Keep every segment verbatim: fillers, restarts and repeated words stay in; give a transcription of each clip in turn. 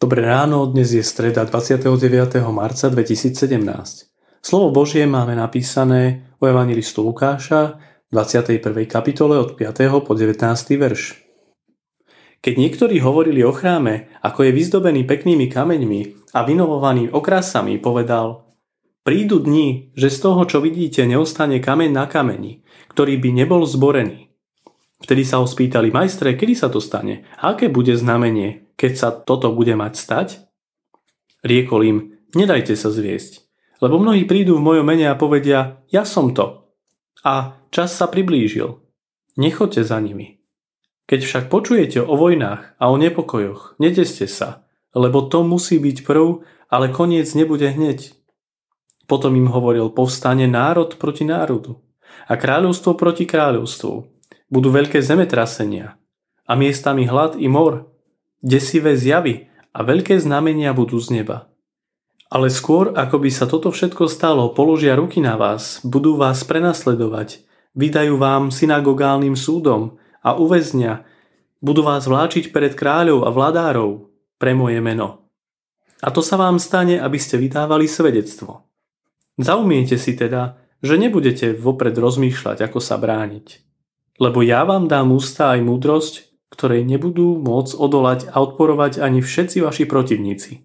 Dobré ráno, dnes je streda dvadsiateho deviateho marca dvetisícsedemnásť. Slovo Božie máme napísané u evanjelistu Lukáša v dvadsiatej prvej kapitole od piateho po devätnásty verš. Keď niektorí hovorili o chráme, ako je vyzdobený peknými kameňmi a vynovovaný okrasami, povedal: Prídu dni, že z toho, čo vidíte, neostane kameň na kameni, ktorý by nebol zborený. Vtedy sa ho spýtali: Majstre, kedy sa to stane? A aké bude znamenie, keď sa toto bude mať stať? Riekol im: Nedajte sa zviesť, lebo mnohí prídu v mojom mene a povedia: Ja som to. A čas sa priblížil. Nechoďte za nimi. Keď však počujete o vojnách a o nepokojoch, nedeste sa, lebo to musí byť prv, ale koniec nebude hneď. Potom im hovoril: Povstane národ proti národu a kráľovstvo proti kráľovstvu. Budú veľké zemetrasenia a miestami hlad i mor, desivé zjavy a veľké znamenia budú z neba. Ale skôr, ako by sa toto všetko stalo, položia ruky na vás, budú vás prenasledovať, vydajú vám synagogálnym súdom a uväznia, budú vás vláčiť pred kráľov a vladárov pre moje meno. A to sa vám stane, aby ste vydávali svedectvo. Zaumiente si teda, že nebudete vopred rozmýšľať, ako sa brániť. Lebo ja vám dám ústa aj múdrosť, ktorej nebudú môcť odolať a odporovať ani všetci vaši protivníci.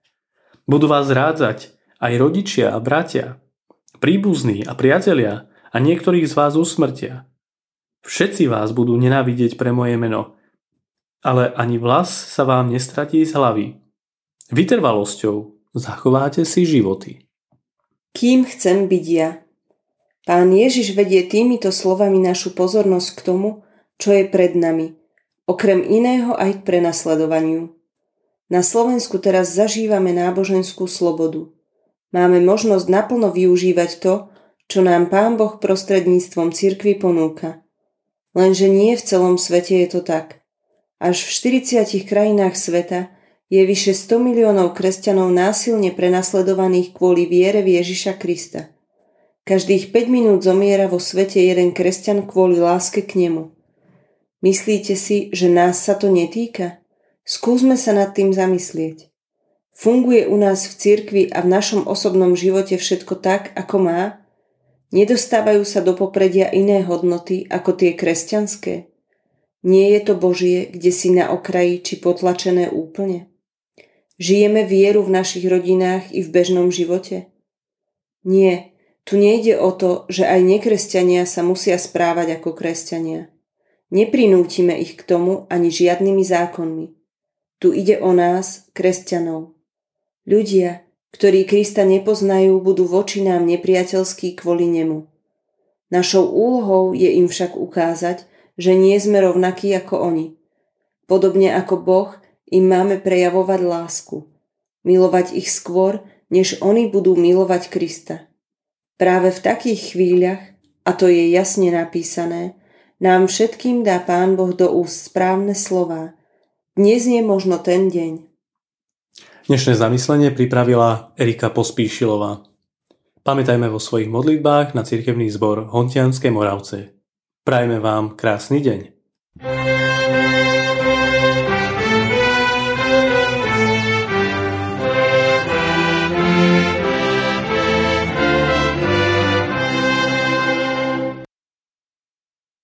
Budú vás rádzať aj rodičia a bratia, príbuzní a priatelia a niektorých z vás usmrtia. Všetci vás budú nenávidieť pre moje meno, ale ani vlas sa vám nestratí z hlavy. Vytrvalosťou zachováte si životy. Kým chcem byť ja? Pán Ježiš vedie týmito slovami našu pozornosť k tomu, čo je pred nami, okrem iného aj k prenasledovaniu. Na Slovensku teraz zažívame náboženskú slobodu. Máme možnosť naplno využívať to, čo nám Pán Boh prostredníctvom cirkvi ponúka. Lenže nie v celom svete je to tak. Až v štyridsiatich krajinách sveta je vyše sto miliónov kresťanov násilne prenasledovaných kvôli viere v Ježiša Krista. Každých päť minút zomiera vo svete jeden kresťan kvôli láske k nemu. Myslíte si, že nás sa to netýka? Skúsme sa nad tým zamyslieť. Funguje u nás v cirkvi a v našom osobnom živote všetko tak, ako má? Nedostávajú sa do popredia iné hodnoty ako tie kresťanské? Nie je to Božie, kde si na okraji či potlačené úplne? Žijeme vieru v našich rodinách i v bežnom živote? Nie. Tu nejde o to, že aj nekresťania sa musia správať ako kresťania. Neprinútime ich k tomu ani žiadnymi zákonmi. Tu ide o nás, kresťanov. Ľudia, ktorí Krista nepoznajú, budú voči nám nepriateľskí kvôli nemu. Našou úlohou je im však ukázať, že nie sme rovnakí ako oni. Podobne ako Boh, im máme prejavovať lásku. Milovať ich skôr, než oni budú milovať Krista. Práve v takých chvíľach, a to je jasne napísané, nám všetkým dá Pán Boh do úst správne slová. Dnes je možno ten deň. Dnešné zamyslenie pripravila Erika Pospíšilová. Pamätajme vo svojich modlitbách na cirkevný zbor Hontianske Moravce. Prajme vám krásny deň.